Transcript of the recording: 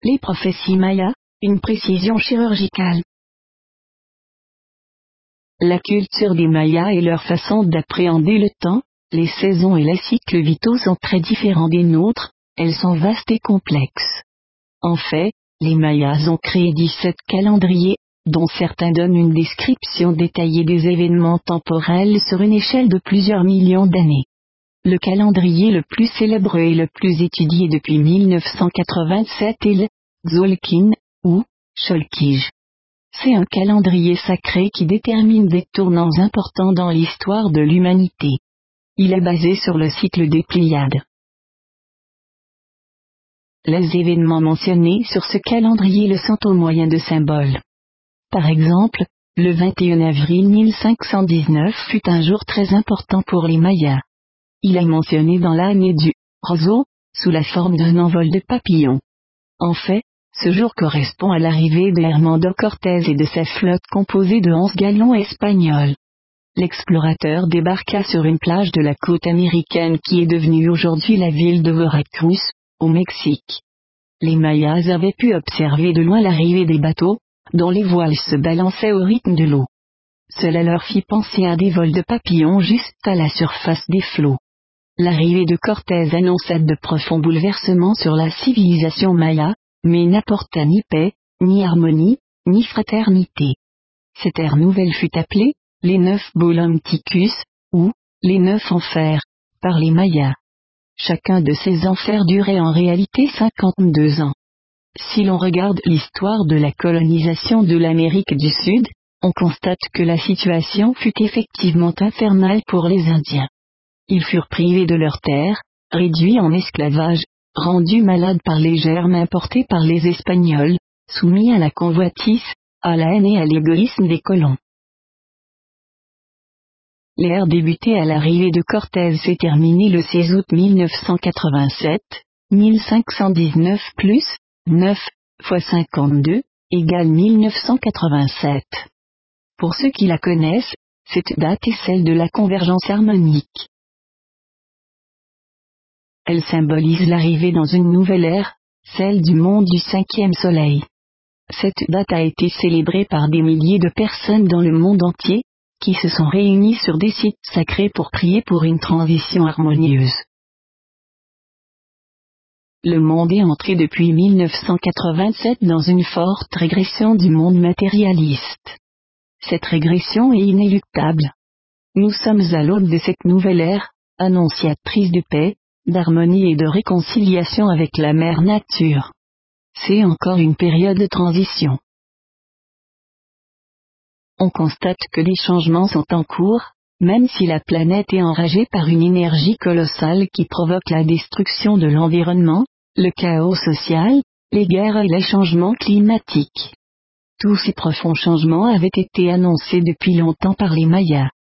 Les prophéties mayas, une précision chirurgicale. La culture des Mayas et leur façon d'appréhender le temps, les saisons et les cycles vitaux sont très différents des nôtres, elles sont vastes et complexes. En fait, les Mayas ont créé 17 calendriers, dont certains donnent une description détaillée des événements temporels sur une échelle de plusieurs millions d'années. Le calendrier le plus célèbre et le plus étudié depuis 1987 est le Tzolk'in, ou Cholkij. C'est un calendrier sacré qui détermine des tournants importants dans l'histoire de l'humanité. Il est basé sur le cycle des Pléiades. Les événements mentionnés sur ce calendrier le sont au moyen de symboles. Par exemple, le 21 avril 1519 fut un jour très important pour les Mayas. Il est mentionné dans l'année du roseau, sous la forme d'un envol de papillons. En fait, ce jour correspond à l'arrivée de Hernando Cortés et de sa flotte composée de 11 galeons espagnols. L'explorateur débarqua sur une plage de la côte américaine qui est devenue aujourd'hui la ville de Veracruz, au Mexique. Les Mayas avaient pu observer de loin l'arrivée des bateaux, dont les voiles se balançaient au rythme de l'eau. Cela leur fit penser à des vols de papillons juste à la surface des flots. L'arrivée de Cortés annonça de profonds bouleversements sur la civilisation maya, mais n'apporta ni paix, ni harmonie, ni fraternité. Cette ère nouvelle fut appelée les 9 Bolonticus, ou les 9 enfers, par les Mayas. Chacun de ces enfers durait en réalité 52 ans. Si l'on regarde l'histoire de la colonisation de l'Amérique du Sud, on constate que la situation fut effectivement infernale pour les Indiens. Ils furent privés de leurs terres, réduits en esclavage, rendus malades par les germes importés par les Espagnols, soumis à la convoitise, à la haine et à l'égoïsme des colons. L'ère débutée à l'arrivée de Cortés s'est terminée le 16 août 1987, 1519 plus 9 fois 52 égale 1987. Pour ceux qui la connaissent, cette date est celle de la convergence harmonique. Elle symbolise l'arrivée dans une nouvelle ère, celle du monde du 5e soleil. Cette date a été célébrée par des milliers de personnes dans le monde entier, qui se sont réunies sur des sites sacrés pour prier pour une transition harmonieuse. Le monde est entré depuis 1987 dans une forte régression du monde matérialiste. Cette régression est inéluctable. Nous sommes à l'aube de cette nouvelle ère, annonciatrice de paix, d'harmonie et de réconciliation avec la mère nature. C'est encore une période de transition. On constate que des changements sont en cours, même si la planète est enragée par une énergie colossale qui provoque la destruction de l'environnement, le chaos social, les guerres et les changements climatiques. Tous ces profonds changements avaient été annoncés depuis longtemps par les Mayas.